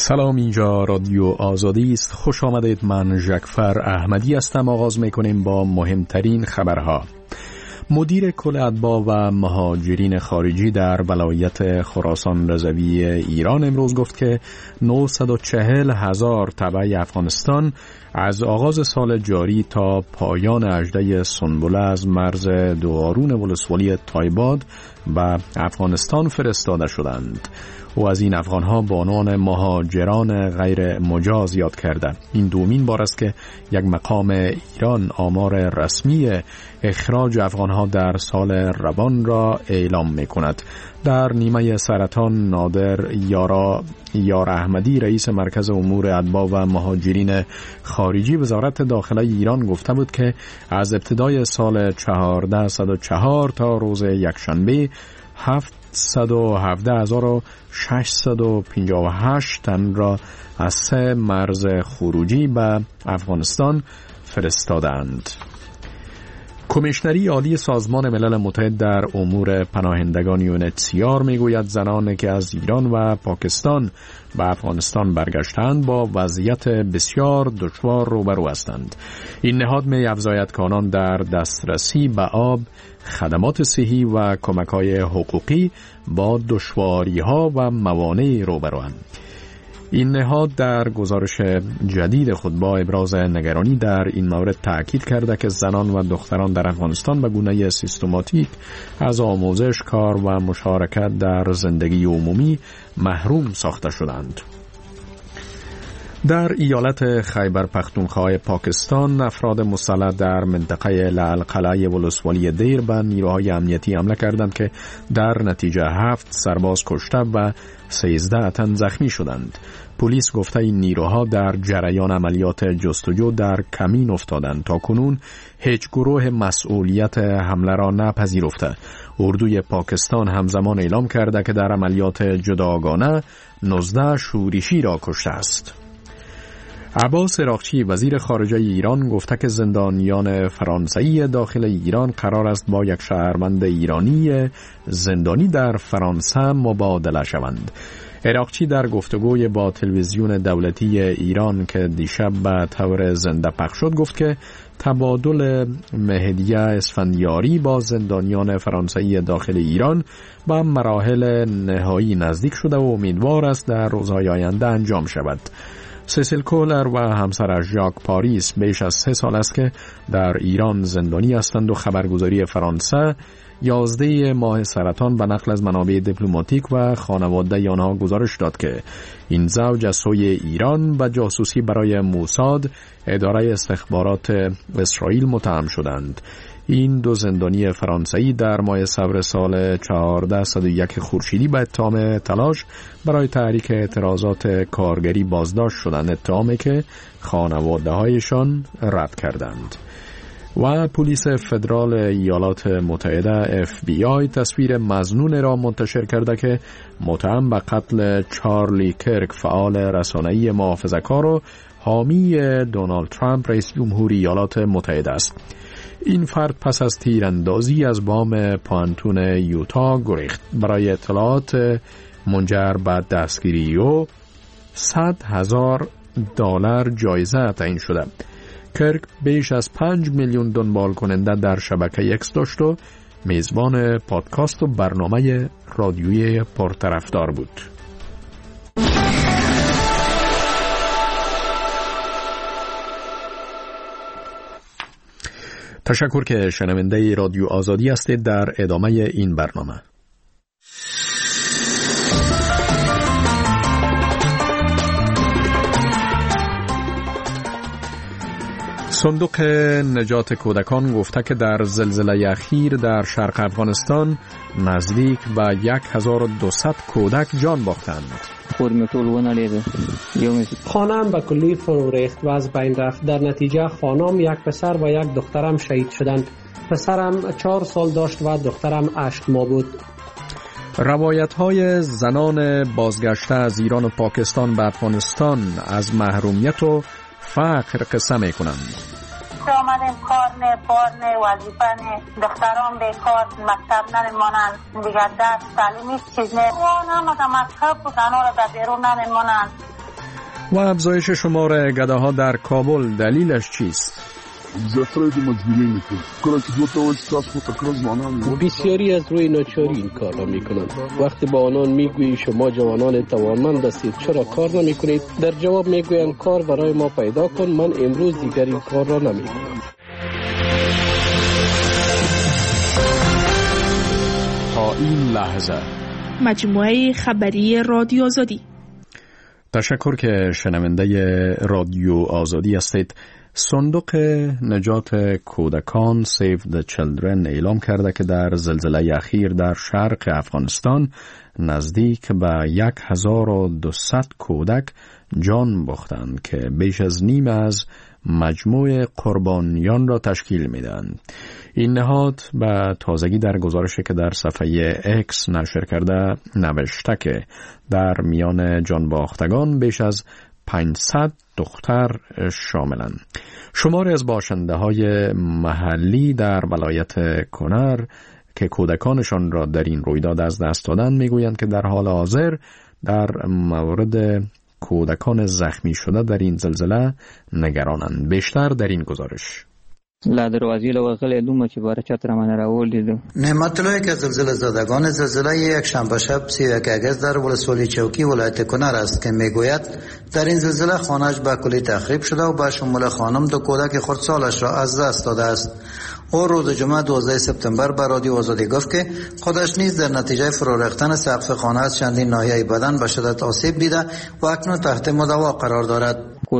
سلام، اینجا رادیو آزادی است. خوش آمدید. من ژکفر احمدی هستم. آغاز میکنیم با مهمترین خبرها. مدیر کل اتباع و مهاجرین خارجی در ولایت خراسان رضوی ایران امروز گفت که 940,000 تبع افغانستان از آغاز سال جاری تا پایان اژده سنبله از مرز دوارون ولسوالی تایباد به افغانستان فرستاده شدند. او از این افغانها به عنوان مهاجران غیر مجاز یاد کرده. این دومین بار است که یک مقام ایران آمار رسمی اخراج افغانها در سال روان را اعلام می کند. در نیمه سرطان نادر یار احمدی رئیس مرکز امور اتباع و مهاجرین خارجی وزارت داخله ایران گفته بود که از ابتدای سال 1404 تا روز یکشنبه 717,658 تن را از 3 مرز خروجی به افغانستان فرستادند. کمیشنری عالی سازمان ملل متحد در امور پناهندگان UNHCR میگوید زنانی که از ایران و پاکستان به افغانستان برگشتند با وضعیت بسیار دشوار روبرو هستند. این نهاد می‌افزاید که آنان در دسترسی به آب، خدمات صحی و کمک‌های حقوقی با دشواری‌ها و موانعی روبروند. این نهاد در گزارش جدید خود با ابراز نگرانی در این مورد تأکید کرده که زنان و دختران در افغانستان به گونه سیستماتیک از آموزش، کار و مشارکت در زندگی عمومی محروم ساخته شدند. در ایالت خیبر پختونخوا پاکستان افراد مسلح در منطقه لعل ولسوالی دیر به نیروهای امنیتی حمله کردند که در نتیجه 7 سرباز کشته و 13 تن زخمی شدند. پلیس گفته این نیروها در جریان عملیات جستجو در کمین افتادند. تا کنون هیچ گروه مسئولیت حمله را نپذیرفته. اردوی پاکستان همزمان اعلام کرده که در عملیات جداگانه 19 شورشی را کشته است. عباس عراقچی وزیر خارجه ایران گفته که زندانیان فرانسوی داخل ایران قرار است با یک شهروند ایرانی زندانی در فرانسه مبادله شوند. عراقچی در گفتگوی با تلویزیون دولتی ایران که دیشب به طور زنده پخش شد گفت که تبادل مهدیه اسفندیاری با زندانیان فرانسوی داخل ایران به مراحل نهایی نزدیک شده و امیدوار است در روزهای آینده انجام شود. سیسیل کولر و همسرش ژاک پاریس بیش از 3 سال است که در ایران زندانی هستند و خبرگزاری فرانسه 11 ماه سرطان به نقل از منابع دیپلماتیک و خانواده آنها گزارش داد که این زوج از سوی ایران به جاسوسی برای موساد، اداره استخبارات اسرائیل متهم شدند. این 2 زندانی فرانسوی در ماه صفر سال 1401 خورشیدی به اتهام تلاش برای تحریک اعتراضات کارگری بازداشت شدند، اتهامی که خانواده‌هایشان رد کردند. و پلیس فدرال ایالات متحده FBI تصویر مظنون را منتشر کرده که متهم به قتل چارلی کرک فعال رسانه‌ای محافظه‌کار و حامی دونالد ترامپ رئیس جمهوری ایالات متحده است. این فرد پس از تیراندازی از بام پانتون یوتا گریخت. برای اطلاعات منجر به دستگیری او $100,000 جایزه تعیین شده. کرک بیش از 5 میلیون دنبال کننده در شبکه اکس داشت و میزبان پادکست و برنامه رادیویی پرطرفدار بود. تشکر که شنونده رادیو آزادی هستید. در ادامه این برنامه صندوق نجات کودکان گفته که در زلزله اخیر در شرق افغانستان نزدیک به 1200 کودک جان باختند. خانه‌ام به کلی فرو ریخت و از بین رفت. در نتیجه خانم، یک پسر و یک دخترم شهید شدند. پسرم 4 سال داشت و دخترم 8 ماه بود. روایت‌های زنان بازگشته از ایران و پاکستان به افغانستان از محرومیت و فقر قصه می‌کنند. آمدیم کار نه، بار نه، وظیفه نه، دختران بیکار، مکتب نمیمانند، دیگر درس تعلیمی چیز نه. نامدم مکتب بودن را در بیرون نمیمانند. و افزایش شمار گداها در کابل دلیلش چیست؟ بسیاری از روی ناچاری این کار را می کنند. وقتی با آنان می گویی شما جوانان توانمند هستید چرا کار نمی کنید، در جواب می گویند کار برای ما پیدا کن، من امروز دیگر این کار را نمی کنم. تا این لحظه مجموعه خبری رادیو آزادی. تشکر که شنونده رادیو آزادی هستید. صندوق نجات کودکان Save the Children اعلام کرده که در زلزله اخیر در شرق افغانستان نزدیک به 1200 کودک جان باختند که بیش از نیم از مجموع قربانیان را تشکیل میدهند. این نهاد به تازگی در گزارشی که در صفحه اکس نشر کرده نوشته که در میان جان باختگان بیش از 500 دختر شاملند. شماری از باشنده های محلی در ولایت کنر که کودکانشان را در این رویداد از دست دادند میگویند که در حال حاضر در مورد کودکان زخمی شده در این زلزله نگرانند. بیشتر در این گزارش. لا دروازې لوغلې دومره چې باره چتر من راولیدو. نعمت الله که زلزله زدگان زلزله یک شنبه شب 31 اگست در ولسوالی چوکی ولایت کنر است که میگوید در این زلزله خانه‌اش به کلی تخریب شده و به شمول خانم دو کودک خردسالش را از دست داده است. او روز جمعه 12 سپتامبر به رادیو آزادی گفت که خودش نیز در نتیجه فرو ریختن سقف خانه از چندین ناحیه بدن به شدت آسیب دیده و اکنون تحت مداوا قرار دارد.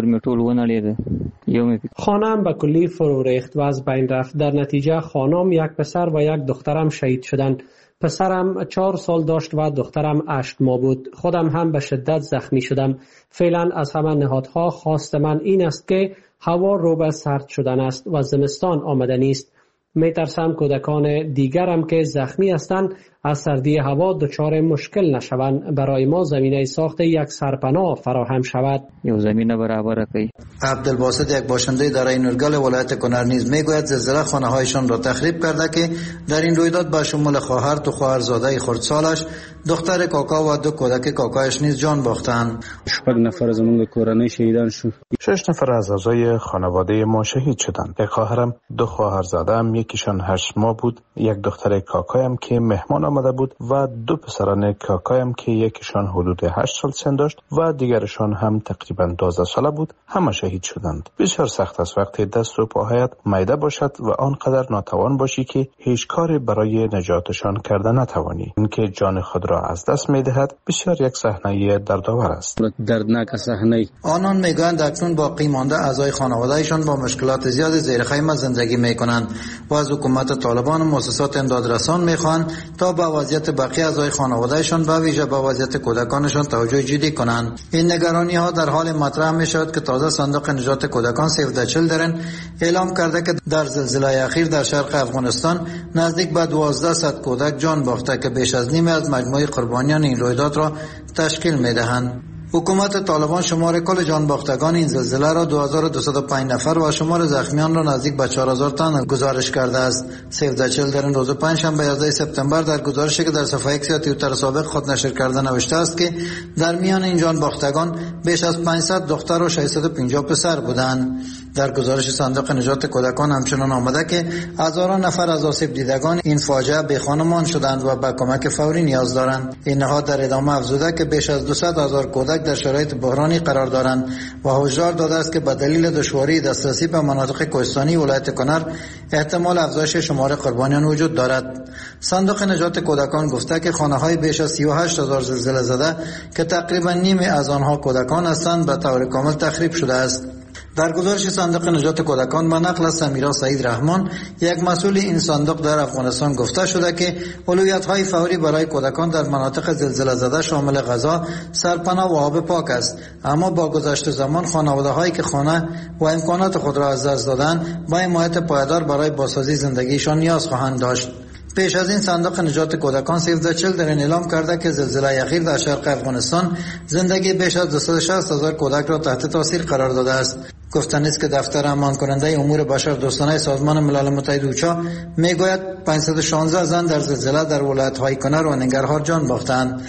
خانه‌ام به کلی فرو ریخت و از بین رفت. در نتیجه خانم، یک پسر و یک دخترم شهید شدند. پسرم 4 سال داشت و دخترم 8 ماه بود. خودم هم به شدت زخمی شدم. فعلا از همه نهادها خواست من این است که هوا رو به سرد شدن است و زمستان آمده نیست. میترسم کودکان دیگرم که زخمی هستند از سردی هوا دچار مشکل نشوند. برای ما زمینه ساخت یک سرپناه فراهم شود. یو زمینه برابر کړئ. عبدالباسط یک باشنده دره نورگل ولایت کنر نیز میگوید زلزله خانه‌هایشان را تخریب کرده که در این رویداد به شمول خواهر و خواهرزاده خردسالش، دختر کاکا و 2 کودک کاکایش نیز جان باختند. 8 نفر از من کورنۍ شهیدان شد. 6 نفر از اعضای خانواده ما شهید شدند. یک خواهرم، 2 خواهرزاده‌ام، یکیشان 8 ماه بود، یک دختر کاکایم که مهمان آمده بود و 2 پسران کاکایم که یکیشان حدود 8 سال سن داشت و دیگرشان هم تقریبا 12 ساله بود، همه شهید شدند. بسیار سخت است وقتی دست و پاهایت میده باشد و آنقدر ناتوان باشی که هیچ کاری برای نجاتشان کرده نتوانی. اینکه جان خود را از دست میدهد بسیار یک صحنه دردآور است. دردناک صحنه. آنان میگویند اکنون باقی مانده اعضای خانواده‌شان با مشکلات زیاد زیر خیمه زندگی میکنند و از حکومت طالبان و مؤسسات امدادرسان میخواهند تا به وضعیت بقیه اعضای خانواده‌شان به ویژه به وضعیت کودکانشان توجه جدی کنند. این نگرانی ها در حال مطرح میشود که تازه صندوق نجات کودکان Save the Children اعلام کرده که در زلزله اخیر در شرق افغانستان نزدیک به 1200 کودک جان باخته که بیش از نیمی از مجموع قربانیان این رویداد را تشکیل میدهند. حکومت طالبان شمار کل جان باختگان این زلزله را 2205 نفر و شمار زخمیان را نزدیک به 4000 تن گزارش کرده است. Save the Children روز پنجشنبه 11 سپتامبر در گزارشی که در صفحه اکس یا توییتر سابق خود نشر کرده نوشته است که در میان این جان باختگان بیش از 500 دختر و 650 پسر بودند. در گزارش صندوق نجات کودکان همچنان آمده که هزاران نفر از آسیب دیدگان این فاجعه بی خانمان شدند و به کمک فوری نیاز دارند. این نهاد در ادامه افزوده که بیش از 200,000 کودک در شرایط بحرانی قرار دارند و هشدار داده است که به دلیل دشواری دسترسی به مناطق کوهستانی ولایت کنر احتمال افزایش شمار قربانیان وجود دارد. صندوق نجات کودکان گفته که خانه‌های بیش از 38,000 زلزله زده که تقریبا نیمی از آنها کودکان هستند به طور کامل تخریب شده است. در گزارش صندوق نجات کودکان به نقل از سمیرا سعید رحمان، یک مسئول این صندوق در افغانستان، گفته شده که اولویت‌های فوری برای کودکان در مناطق زلزله زده شامل غذا، سرپناه و آب پاک است. اما با گذشت زمان خانواده‌هایی که خانه و امکانات خود را از دست دادند با حمایت پایدار برای بازسازی زندگیشان نیاز خواهند داشت. پیش از این صندوق نجات کودکان Save the Children اعلام کرده که زلزله اخیر در شرق افغانستان زندگی بیش از 260,000 کودک را تحت تاثیر قرار داده است. گفتن است که دفتر امان کننده امور بشر دوستانه سازمان ملل متحد اوچا میگوید 516 زن در زلزله در ولایت‌های کنر و ننگرهار جان باختند.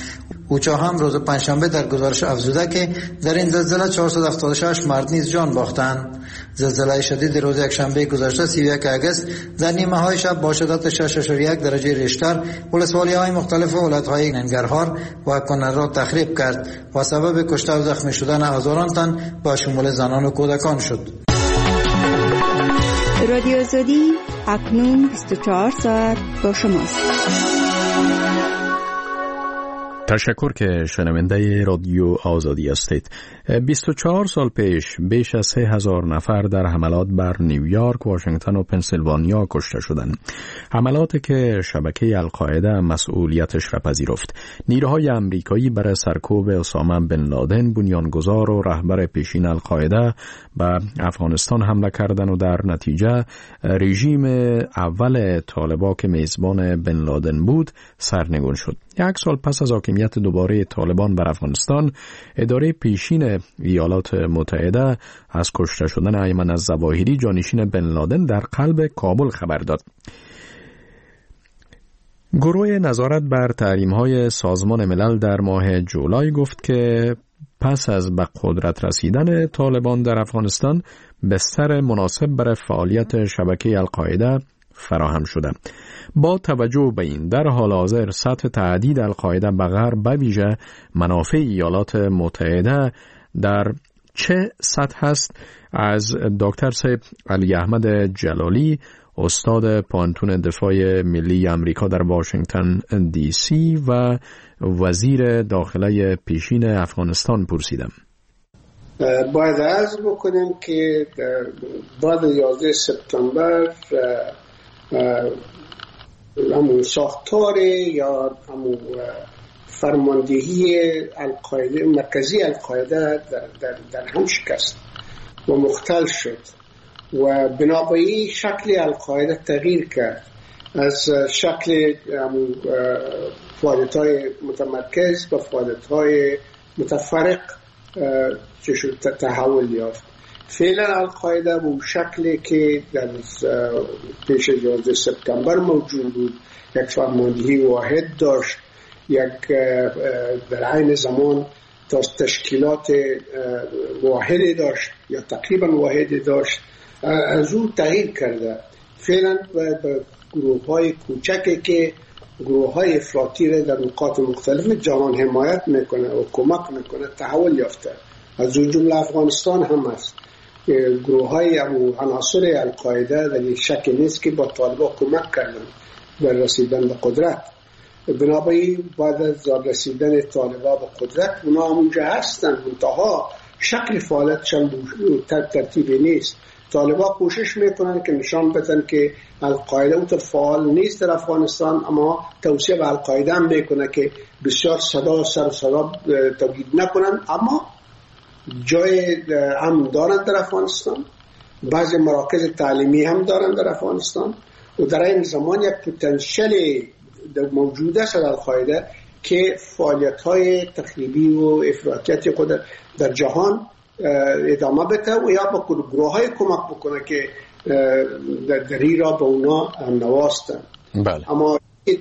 اوچا هم روز پنجشنبه در گزارش افزوده که در این زلزله 476 مرد نیز جان باختند. زلزله شدید روز یکشنبه گذشته 31 اگست در نیمه های شب با شدت 6.1 درجه ریشتر ولسوالی های مختلف ولایت های ننگرهار و کنر را تخریب کرد و سبب کشته و زخمی شدن هزاران تن با شمول زنان و کودکان شد. رادیو آزادی اکنون 24 ساعت با شماست. تشکر که شنونده رادیو آزادی هستید. 24 سال پیش بیش از 3000 نفر در حملات بر نیویورک، واشنگتن و پنسیلوانیا کشته شدند. حملاتی که شبکه القاعده مسئولیتش را پذیرفت. نیروهای امریکایی برای سرکوب اسامه بن لادن، بنیانگذار و رهبر پیشین القاعده، به افغانستان حمله کردند و در نتیجه رژیم اول طالبان که میزبان بن لادن بود سرنگون شد. یک سال پس از حاکمیت دوباره طالبان بر افغانستان، اداره پیشین ایالات متحده از کشته شدن ایمن الظواهری، جانشین بن لادن، در قلب کابل خبر داد. گروه نظارت بر تحریم‌های سازمان ملل در ماه جولای گفت که پس از به قدرت رسیدن طالبان در افغانستان، بستر مناسب برای فعالیت شبکه القاعده فراهم شده. با توجه به این، در حال حاضر سطح تهدید القاعده به غرب، به ویژه منافع ایالات متحده، در چه سطح است؟ از دکتر صاحب علی احمد جلالی، استاد پانتون دفاع ملی امریکا در واشنگتن دی سی و وزیر داخله پیشین افغانستان پرسیدم. باید عرض بکنیم که بعد 11 سپتامبر همون ساختار یا همون فرماندهی القاعده، مرکزی القاعده در هم شکست و مختل شد و بنابراین شکل القاعده تغییر کرد از شکل فعالیت‌های متمرکز به فعالیت‌های متفرق تحول یافت. فعلا القاعده به شکلی که در پیش 11 سپتامبر موجود بود، یک فرماندهی واحد داشت، یک در عین زمان تشکیلات واحدی داشت یا تقریبا واحدی داشت، از او تغییر کرده. فعلا به گروه های کوچکی که گروه های افراطی را در نقاط مختلف جهان حمایت میکنه و کمک میکنه تحول یافته. از اون جمله افغانستان هم است. گروه های عناصر القاعده در یک شک نیست که با طالبان کمک کردن در رسیدن به قدرت. بنابراین بعد از رسیدن طالبان به قدرت اونا همونجا هستن، منتها شکل فعالیتشان ترتیبی نیست. طالبان کوشش میکنن که نشان بدن که القاعده اونطور فعال نیست در افغانستان، اما توصیه به القاعده هم میکنه که بسیار صدا تولید نکنن، اما جای هم دارن در افغانستان، بعضی مراکز تعلیمی هم دارن در افغانستان و در این زمان یک پتانسیل موجود است در القاعده که فعالیت‌های تخریبی و افراطیت خود در جهان ادامه بده و یا با گروه‌های کمک بکنه که دری را به اونا نواستن. بله. اما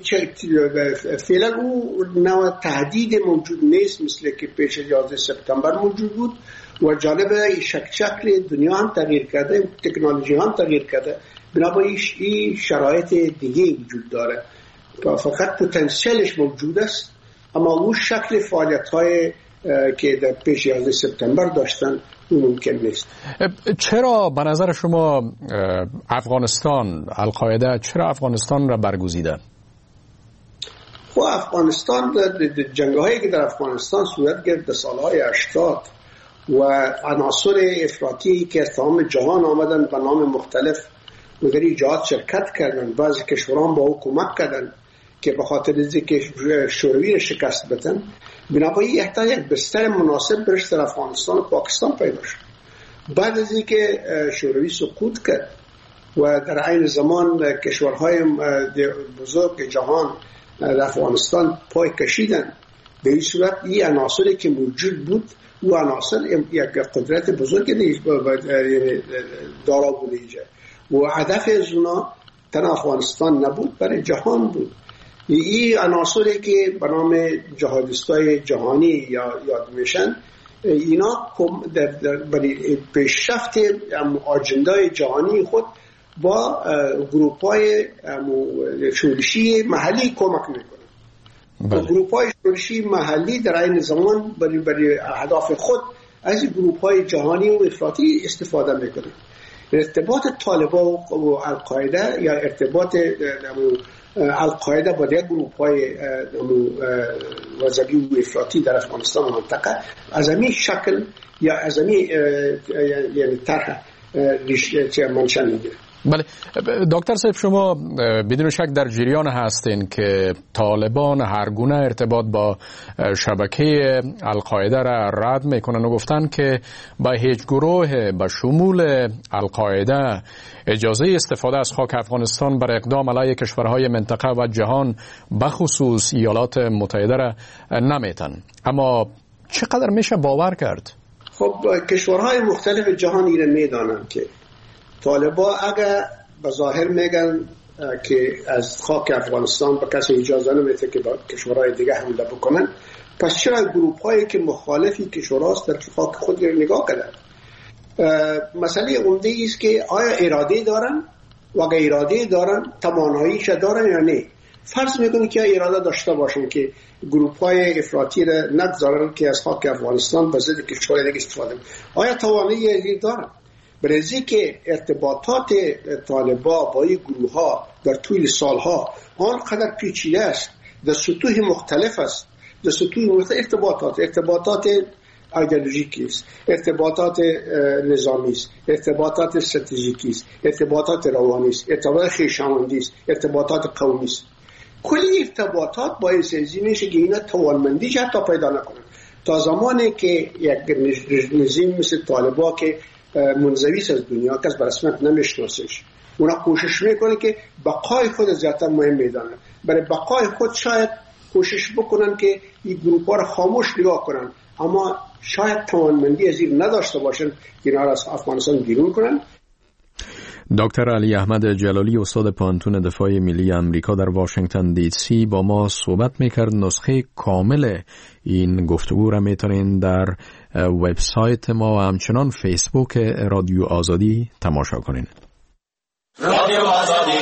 فعلا او نوع تهدید موجود نیست مثل که پیش 11 سپتامبر موجود بود و جالبه شکل دنیا هم تغییر کرده، تکنولوژی هم تغییر کرده، بنابراین این شرایط دیگه وجود داره. فقط پتانسیلش موجود است، اما اون شکل فعالیت‌های که در پیش 11 سپتامبر داشتن اون ممکن نیست. چرا به نظر شما افغانستان، القاعده چرا افغانستان را برگزیدن؟ خب افغانستان، جنگ‌هایی که در افغانستان صورت گرفت در سالهای 80 و عناصر افراطی که از تمام جهان آمدن به نام مختلف و در این جهات شرکت کردن، بعضی کشوران با او کمک کردن که به خاطر اینکه شوروی را شکست بدن، بنابراین احتیاج یک بستر مناسب برش در افغانستان و پاکستان پیدا شد. بعد از اینکه شوروی سقوط کرد و در عین زمان کشورهای بزرگ جهان در افغانستان پای کشیدن، به این صورت این عناصری که موجود بود و عناصر یک قدرت بزرگ دارا بوده و هدف از اونا تن افغانستان نبود، برای جهان بود. این عناصری که به نام جهادیستای جهانی یا یاد میشن، اینا برای پیشرفت آجندای جهانی خود با گروپ‌های شورشی محلی کمک میکنن. گروپ‌های شورشی محلی در این زمان برای اهداف خود از گروپ‌های جهانی و افراطی استفاده میکنن. ارتباط طالبان و القاعده یا ارتباط القاعده با دیگر گروپ‌های وزبی و افراطی در افغانستان و منطقه از همین شکل یا از همین یعنی طرح ریشه منشأ میگیره. بله دکتر صاحب، شما بدون شک در جریان هستین که طالبان هر گونه ارتباط با شبکه القاعده را رد میکنن و گفتن که با هیچ گروه به شمول القاعده اجازه استفاده از خاک افغانستان بر اقدام علیه کشورهای منطقه و جهان بخصوص ایالات متحده را نمیتن. اما چقدر میشه باور کرد؟ خب کشورهای مختلف جهان ایره میدانن که طالبان اگر به ظاهر میگن که از خاک افغانستان به کسی اجازه نمیده که با کشورهای دیگه حمله بکنن، پس چرا گروپ هایی که مخالفی کشوراست در خاک خود رو نگاه کردن؟ مسئله عمده است که آیا اراده دارن و اگر اراده دارن تواناییش دارن یا نه. فرض میکنه که اراده داشته باشن که گروپ های افراطی را نگذارن که از خاک افغانستان به ضد کشورهای دیگه استفاده کنن. آیا توانایی دارن؟ برای که ارتباطات طالبان با این گروه ها در طول سالها آنقدر پیچیده است، در سطوح مختلف است، در سطوح مختلف ارتباطات ایدئولوژیکی است، ارتباطات نظامی است، ارتباطات استراتژیکی است، ارتباطات روانی است، ارتباطات خویشاوندی است، ارتباطات قومی است. کلی ارتباطات باعث میشه که اینا توانمندی حتی پیدا نکنن. تا زمانی که یک نظام مثل طالبان که منزوی از دنیا کس به رسمیت نمیشناسش، اونا کوشش میکنه که بقای خود زیادتر مهم میدانن. برای بقای خود شاید کوشش بکنن که این گروپ ها را خاموش نگاه کنن، اما شاید توانمندی از این نداشته باشن که اینا را از افغانستان بیرون کنن. دکتر علی احمد جلالی، استاد پانتون دفاع ملی امریکا در واشنگتن دی سی با ما صحبت میکرد. نسخه کامل این گفتگو را میتونین در وبسایت ما و همچنان فیسبوک رادیو آزادی تماشا کنین. رادیو آزادی.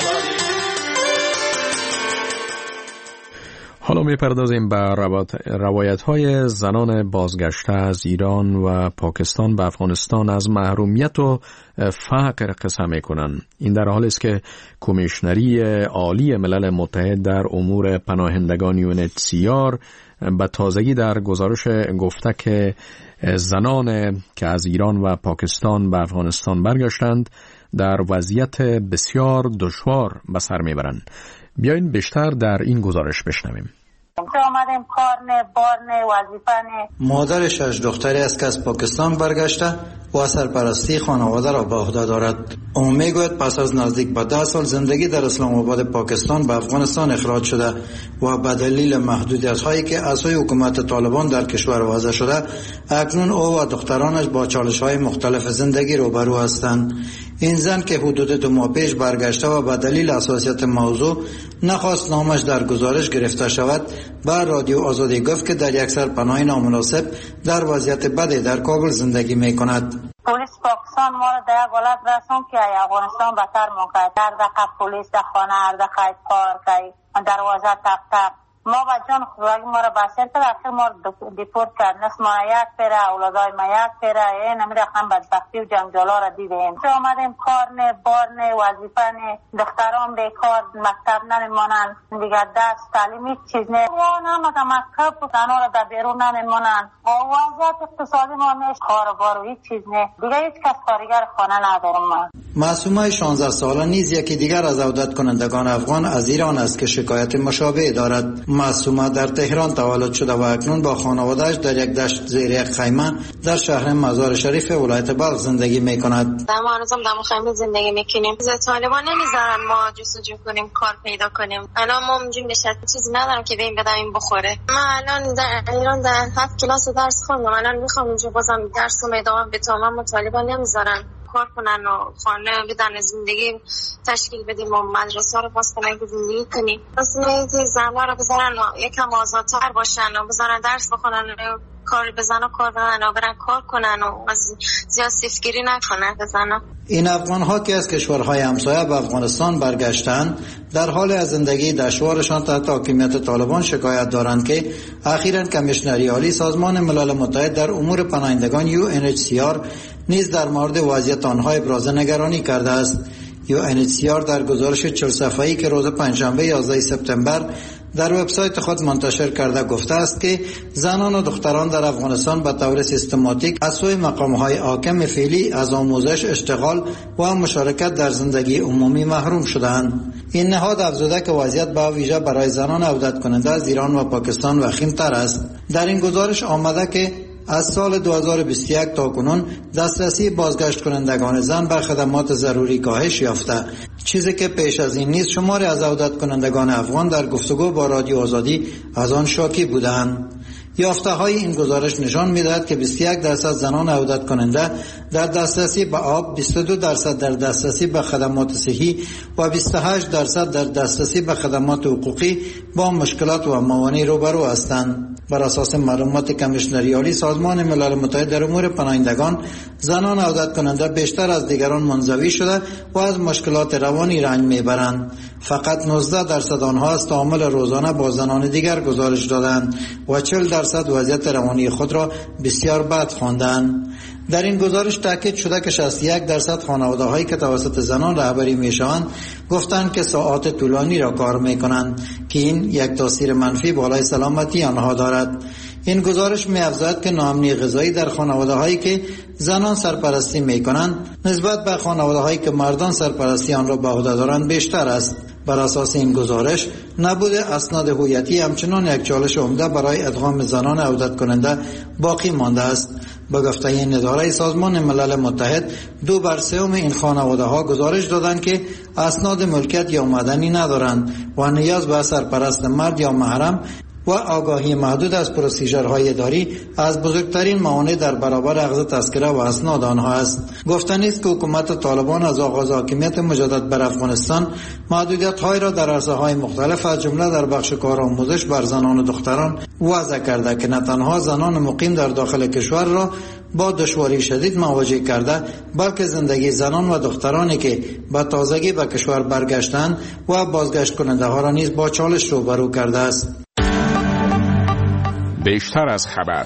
حالا میپردازیم به روایت‌های زنان بازگشته از ایران و پاکستان به افغانستان از محرومیت و فقر قصه میکنن. این در حالی است که کمیشنری عالی ملل متحد در امور پناهندگان UNHCR به تازگی در گزارش گفته که زنان که از ایران و پاکستان به افغانستان برگشتند در وضعیت بسیار دشوار به سر میبرند. بیاین بیشتر در این گزارش بشنویم. مادر 6 دختری است که از پاکستان برگشته و سرپرستی خانواده را به عهده دارد. او میگوید پس از نزدیک به 10 سال زندگی در اسلام آباد پاکستان به افغانستان اخراج شده و به دلیل محدودیت‌هایی که از سوی حکومت طالبان در کشور وضع شده، اکنون او و دخترانش با چالش‌های مختلف زندگی روبرو هستند. این زن که حدود 2 ماه پیش برگشته و به دلیل حساسیت موضوع نخواست نامش در گزارش گرفته شود، بر رادیو آزادی گفت که در یک سرپناه نامناسب در وضعیت بدی در کابل زندگی می‌کند. پلیس پاکستان ما را در یک حالت رسوند که افغانستان بهتر موقع در دقیقه پلیس در خانه، در دقیقه پارک، دروازه تق ما با جان خودی ما را بسیر کرد. آخر ما را دیپورت کرد. نصف ما یک پیره، اولادای ما یک پیره. این همین رقم بدبختی و جنجالا را دیدیم. آمدیم کار نه، بار نه، وظیفه نه، دختران بیکار، مکتب نمیمانند، دیگر دست تعلیم هیچ چیز نه. یا نمیدونم مکتب و زنها را در بیرون نمیمانند. وضعیت اقتصادی ما نیست، کار و بار و هیچ چیز نه. دیگر هیچ کس کارگر خانه ندارم من. معصومه 16 ساله نیز یکی دیگر از عودت کنندگان افغان از ایران است که شکایت مشابه دارد. معصومه در تهران تولد شده و اکنون با خانواده‌اش در یک دشت زیر یک خیمه در شهر مزار شریف ولایت بلخ زندگی می‌کند. ما هنوزم در خیمه زندگی می‌کنیم. طالبان نمیذارن ما جستجو کنیم، کار پیدا کنیم. الان ما اونجوری نشد چیزی ندارم که بریم بدیم بخوره. من الان در ایران در 7 کلاس درس خوندم. الان می‌خوام اونجا بازم درسم ادامه بدم. ما طالبان نمیذارن. کار کنن و خانه بدن زندگی تشکیل بدیم و مدرسه رو باز کنن که زندگی کنیم. اصلا زنها رو بذارن یکم آزادتر باشن و بذارن درس بخونن و کار بزنن و کار بدن و برن کار کنن و زیاد سیفگیری نکنن بزنن. این افغان‌ها که از کشورهای همسایه به افغانستان برگشتند در حال از زندگی دشوارشان تحت حاکمیت طالبان شکایت دارند که اخیراً کمیشنری عالی سازمان ملل متحد در امور پناهندگان UNHCR نیز در مورد وضعیت آنها ابراز نگرانی کرده است. UNHCR در گزارش 40 صفحه‌ای که روز پنجشنبه 11 سپتامبر در وبسایت خود منتشر کرده گفته است که زنان و دختران در افغانستان به طور سیستماتیک از سوی مقام‌های حاکم فعلی از آموزش، اشتغال و مشارکت در زندگی عمومی محروم شدند. این نهاد افزوده که وضعیت به ویژه برای زنان عودت کننده از ایران و پاکستان وخیم‌تر است. در این گزارش آمده که از سال 2021 تا کنون دسترسی بازگشت کنندگان زن به خدمات ضروری کاهش یافته، چیزی که پیش از این نیز شماری از عودت کنندگان افغان در گفتگو با رادیو آزادی از آن شاکی بودند. یافته های این گزارش نشان می‌دهد که 21% زنان عودت کننده در دسترسی به آب، 22% در دسترسی به خدمات صحی و 28% در دسترسی به خدمات حقوقی با مشکلات و موانع روبرو هستند. بر اساس معلومات کمیشنری عالی سازمان ملل متحد در امور پناهندگان، زنان عودت کننده بیشتر از دیگران منزوی شده و از مشکلات روانی رنج میبرند. فقط 19% آنها از تعامل روزانه با زنان دیگر گزارش دادند و 40% وضعیت روانی خود را بسیار بد خواندند. در این گزارش تاکید شده که 61% خانواده‌هایی که توسط زنان رهبری میشوند گفتند که ساعات طولانی را کار میکنند که این یک تاثیر منفی بالای سلامتی آنها دارد. این گزارش می‌افزاید که ناامنی غذایی در خانواده‌هایی که زنان سرپرستی می‌کنند نسبت به خانواده‌هایی که مردان سرپرستی آن را به عهده دارند بیشتر است. بر اساس این گزارش نبود اسناد هویتی همچنان یک چالش عمده برای ادغام زنان عودت کننده باقی مانده است. به گفته این اداره سازمان ملل متحد 2/3 این خانواده‌ها گزارش دادند که اسناد ملکیت یا مدنی ندارند و نیاز به سرپرست مرد یا محرم و آگاهی محدود از پروسیجرهای اداری از بزرگترین موانع در برابر اخذ تذکره و اسناد آنها است. گفتنی است که حکومت طالبان از آغاز حاکمیت مجدد بر افغانستان محدودیت‌های را در عرصه‌های مختلف از جمله در بخش کارآموزش بر زنان و دختران وضع کرده که نه تنها زنان مقیم در داخل کشور را با دشواری شدید مواجه کرده، بلکه زندگی زنان و دخترانی که به تازگی به کشور برگشتند و بازگشت کننده ها را نیز با چالش روبرو کرده است. بیشتر از خبر.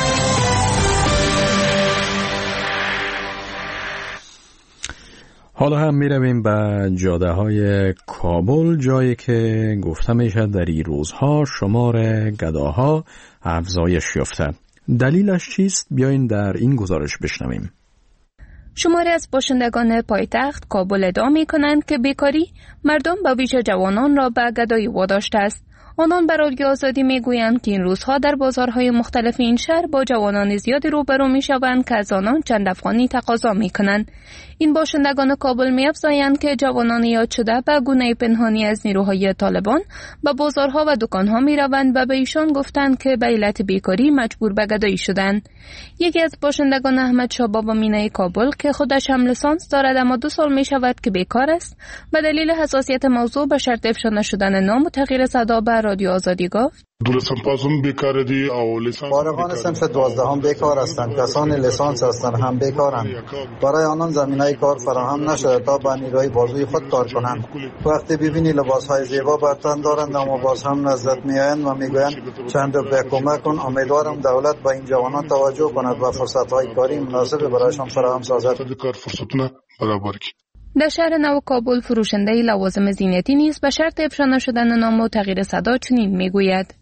حالا هم می رویم به جاده های کابل، جایی که گفته می شد در این روزها شمار گداها افزایش یافته. دلیلش چیست؟ بیاین در این گزارش بشنویم. شماری از باشندگان پایتخت کابل ادعا می کنند که بیکاری مردم به ویژه جوانان را به گدایی واداشته است. آنان بر رادیو آزادی میگویند که این روزها در بازارهای مختلف این شهر با جوانان زیادی روبرو میشوند که از آنان چند افغانی تقاضا میکنند. این باشندگان کابل می‌افزایند که جوانان یاد شده به گونه پنهانی از نیروهای طالبان به بازارها و دکانها میروند و به ایشان گفتند که به علت بیکاری مجبور به گدایی شدند. یکی از باشندگان احمد شاه بابا مینه کابل که خودش هم لیسانس دارد اما 2 سال میشود که بیکار است، به دلیل حساسیت موضوع به شرط افشا نشدن نام و تغییر صدا به رادیو آزادی گفت: فارغان صنف 12 بیکار هستند. کسان لیسانس هستند هم بیکارند. برای آنان زمینه‌ای کار فراهم نشده تا با نیروی بازوی خود کار کنند. وقتی ببینی لباس‌های زیبا بر تن دارند اما باز هم نزدت میآیند و میگویند چند روپیه کمک کن. امیدوارم دولت با این جوانان توجه کند و فرصت‌های کاری مناسب برایشان فراهم سازد. در شهر نو کابل فروشنده لوازم زینتی نیز به شرط افشا نشدن نام و تغییر صدا چنین میگوید: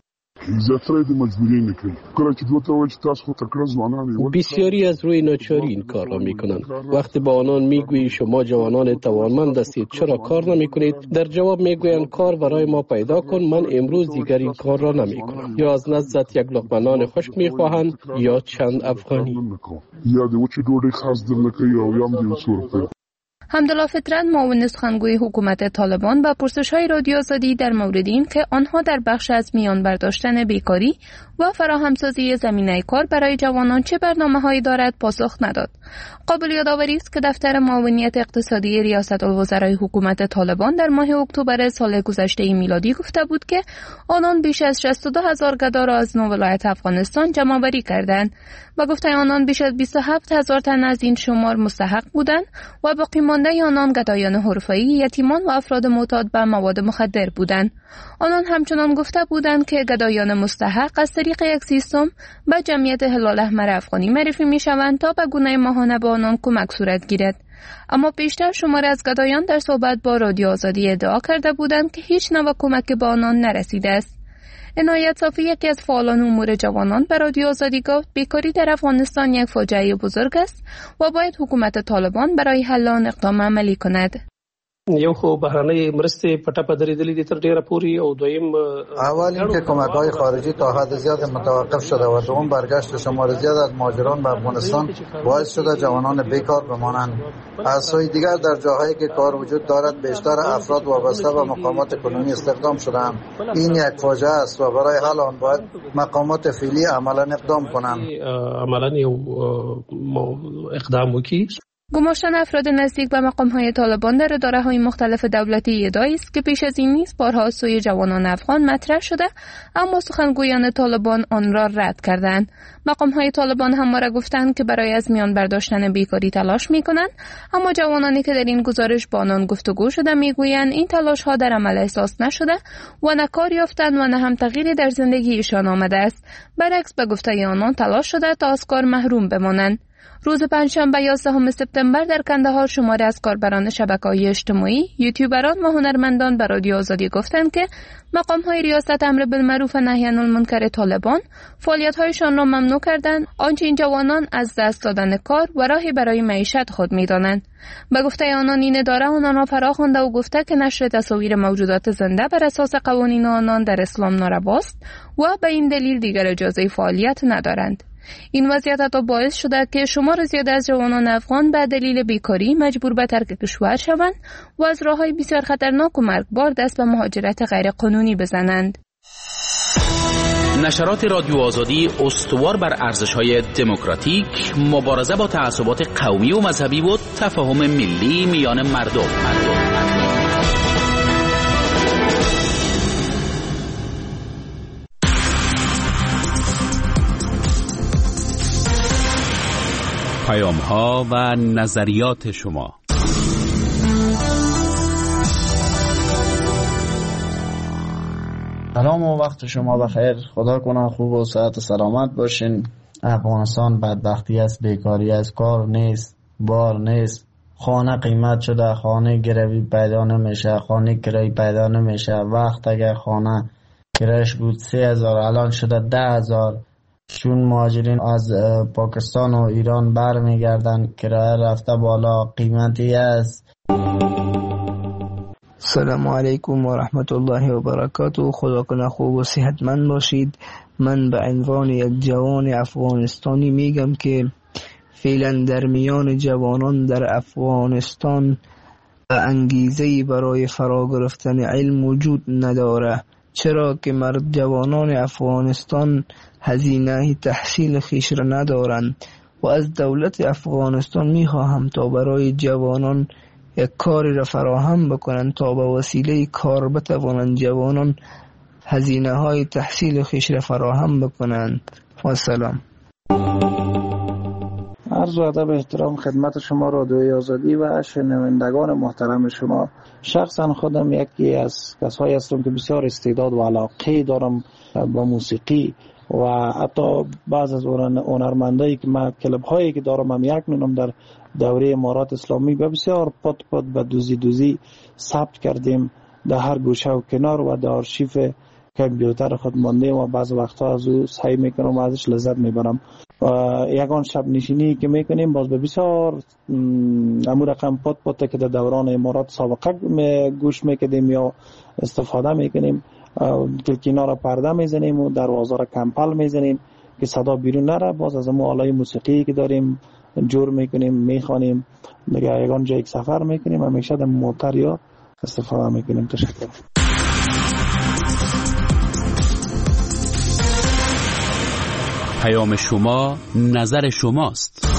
بسیاری از روی ناچاری این کار را میکنند. وقتی با آنان میگویی شما جوانان توانمند هستید چرا کار نمیکنید، در جواب میگویند کار برای ما پیدا کن، من امروز دیگر این کار را نمیکنم. یا از نزدت یک لقمه نان خشک میخواهند یا چند افغانی. حمدالله فطرت معاون سخنگوی حکومت طالبان به پرسش‌های رادیو آزادی در مورد این که آنها در بخش از میان برداشتن بیکاری و فراهمسازی زمینه کار برای جوانان چه برنامه‌هایی دارد پاسخ نداد. قابل یادآوری است که دفتر معاونیت اقتصادی ریاست الوزرای حکومت طالبان در ماه اکتبر سال گذشته میلادی گفته بود که آنان بیش از 62,000 گدا را از 9 ولایت افغانستان جمع‌آوری کردند و گفته آنان بیش از 27,000 تن از این شمار مستحق بودند و باقی مانده آنان گدایان حرفه‌ای، یتیمان و افراد معتاد به مواد مخدر بودند. آنان همچنان گفته بودند که گدایان مستحق از طریق یک سیستم به جمعیت هلال احمر افغانی معرفی می‌شوند تا به گونه ماهانه به آنان کمک صورت گیرد. اما پیشتر شماری از گدایان در صحبت با رادیو آزادی ادعا کرده بودند که هیچ نوع کمک به آنان نرسیده است. عنایت صافی، یکی از فعالان امور جوانان، به رادیو آزادی گفت بیکاری در افغانستان یک فاجعه بزرگ است و باید حکومت طالبان برای حل آن اقدام عملی کند. یو خو بهرانه مرستې پټه په درېدلې دي تر ډیره پوري او دویم اول اینکه کمک‌های خارجی تا حد زیاد متوقف شده و دوم برگشت شمار زیاد از مهاجران به افغانستان باعث شده جوانان بیکار بمانند. از سوی دیگر در جاهایی که کار وجود دارد بیشتر افراد وابسته به مقامات کنونی استخدام شدند. این یک فاجعه است و برای حل آن باید مقامات فعلی عملا اقدام کنند. عملا یو اقدام وکړي. گماشتن افراد نزدیک به مقام‌های طالبان در اداره‌های مختلف دولتی ادعایی است که پیش از این نیز بارها از سوی جوانان افغان مطرح شده، اما سخنگویان طالبان آن را رد کردند. مقام‌های طالبان همواره گفتند که برای از میان برداشتن بیکاری تلاش می‌کنند، اما جوانانی که در این گزارش با آنان گفتگو شده می‌گویند این تلاش‌ها در عمل احساس نشده و نه کار یافتند و نه هم تغییری در زندگیشان آمده است. برعکس به گفته آنان تلاش شده تا از کار محروم بمانند. روز پنجشنبه 11 سپتامبر در کندهار شماری از کاربران شبکه‌های اجتماعی، یوتیوبران و هنرمندان به رادیو آزادی گفتند که مقام‌های ریاست امر بالمعروف و نهی عن المنکر طالبان فعالیت‌هایشان را ممنوع کردند، آنچه این جوانان از دست دادن کار و راهی برای معیشت خود می‌دانند. به گفته آنان این اداره آنان را فراخوانده و گفته که نشر تصاویر موجودات زنده بر اساس قوانین آنان در اسلام نارواست و به این دلیل دیگر اجازه فعالیت ندارند. این وضعیت حتی باعث شده که شمار زیاد از جوانان افغان به دلیل بیکاری مجبور به ترک کشور شوند و از راه‌های بسیار خطرناک و مرگبار دست به مهاجرت غیرقانونی بزنند. نشرات رادیو آزادی استوار بر ارزش‌های دموکراتیک، مبارزه با تعصبات قومی و مذهبی و تفاهم ملی میان مردم. پیام‌ها و نظریات شما. سلام و وقت شما بخیر. خدا کنه خوب و صحت و سلامت باشین. افغانستان بدبختی است، بیکاری است، کار نیست، بار نیست، خانه قیمت شده، خانه گروی پیدا نمیشه، خانه کرایی پیدا نمیشه. وقت اگر خانه کرایش بود 3,000 الان شده 10,000. چون مهاجرین از پاکستان و ایران برمیگردن، کرایه رفته بالا، قیمتی است. سلام علیکم و رحمت الله و برکاته. خدا کنه خوب و صحتمند باشید. من به عنوان یک جوان افغانستانی میگم که فعلا در میان جوانان در افغانستان انگیزه‌ای برای فرا گرفتن علم وجود نداره، چرا که جوانان افغانستان هزینه تحصیل خیش را ندارند و از دولت افغانستان میخواهم تا برای جوانان یک کاری را فراهم بکنند تا به وسیله کار بتوانند جوانان هزینه های تحصیل خیش را فراهم بکنند. و سلام. عرض و ادب احترام خدمت شما رادیوی آزادی و شنوندگان محترم شما. شخصا خودم یکی از کسایی هستم که بسیار استعداد و علاقه دارم با موسیقی و حتی بعض از هنرمندایی که من کلب هایی که دارم هم یک نونم در دوره امارات اسلامی به بسیار پات به دوزی ثبت کردیم در هر گوشه و کنار و در آرشیف کامپیوتر خود ماندیم و بعض وقتها از او سعی میکنم و ازش لذت میبرم. یگان شب نشینی که میکنیم باز به بسیار امور رقم پات که در دوران امارات سابقه گوش میکردیم یا استفاده میکنیم. کلکینا را پرده میزنیم و دروازه را کمپل میزنیم که صدا بیرون نره. باز از امو آلای موسیقی که داریم جور میکنیم، میخوانیم، دیگه یگان جایی سفر میکنیم همیشه در موتر یا استفاده میکنیم. تشکر. پیام شما نظر شماست.